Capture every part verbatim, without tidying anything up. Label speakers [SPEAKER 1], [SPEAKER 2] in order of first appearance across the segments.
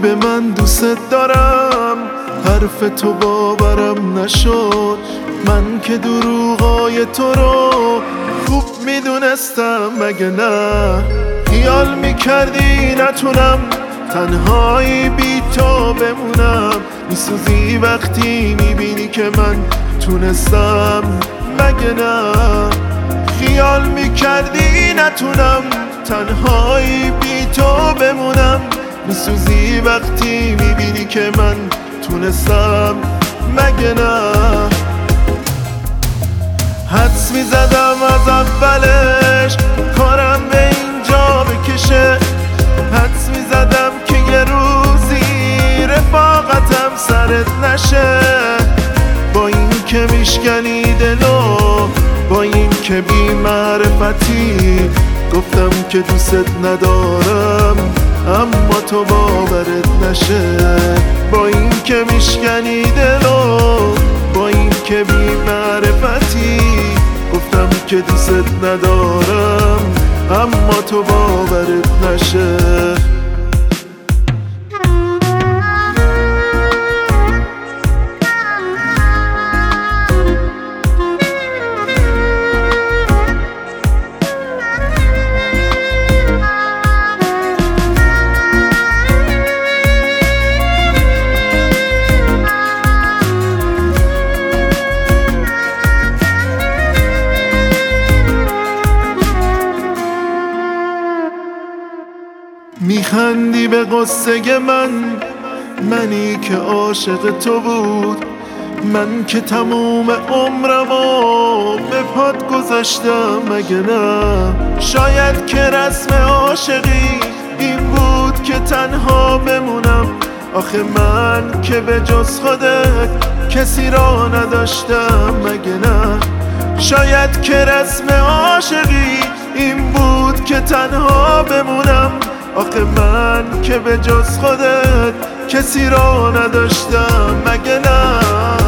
[SPEAKER 1] به من دوست دارم، حرف تو باورم نشد. من که دروغای تو رو خوب میدونستم، مگه نه؟ خیال میکردی نتونم تنهایی بی تو بمونم. میسوزی وقتی میبینی که من تونستم، مگه نه؟ خیال میکردی نتونم تنهایی بی تو بمونم. میسوزی وقتی میبینی که من تونستم، مگه نه؟ حدس میزدم از اولش کارم به اینجا بکشه. حدس میزدم که یه روزی رفاقتم سرت نشه. با این که میشکنی دلو، با این که بی معرفتی، گفتم که دوست ندارم اما تو باورت نشه. با این که میشکنی دلو، با این که بی معرفتی، گفتم که دوست ندارم اما تو باورت نشه. میخندی به قصه من، منی که عاشق تو بود. من که تموم عمرمو به پات گذاشتم، مگه نه؟ شاید که رسم عاشقی این بود که تنها بمونم. آخه من که به جز خودت کسی را نداشتم، مگه نه؟ شاید که رسم عاشقی این بود که تنها بمونم. آخه من که به جز خودت کسی را نداشتم، مگه نه؟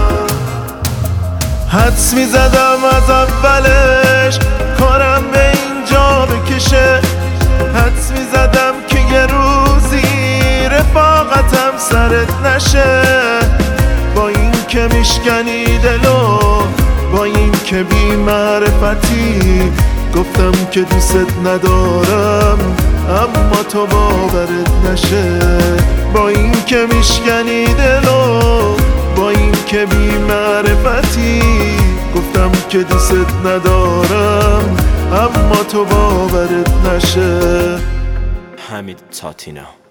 [SPEAKER 1] حدس میزدم از اولش کارم به اینجا بکشه. حدس میزدم که یه روزی رفاقتم سرت نشه. با این که میشکنی دلو، با این که بی معرفتی، گفتم که دوست ندارم اما تو باورت نشه. با این که میشکنی دلو، با این که بی معرفتی، گفتم که دوست ندارم اما تو باورت نشه.
[SPEAKER 2] حمید تاتینا.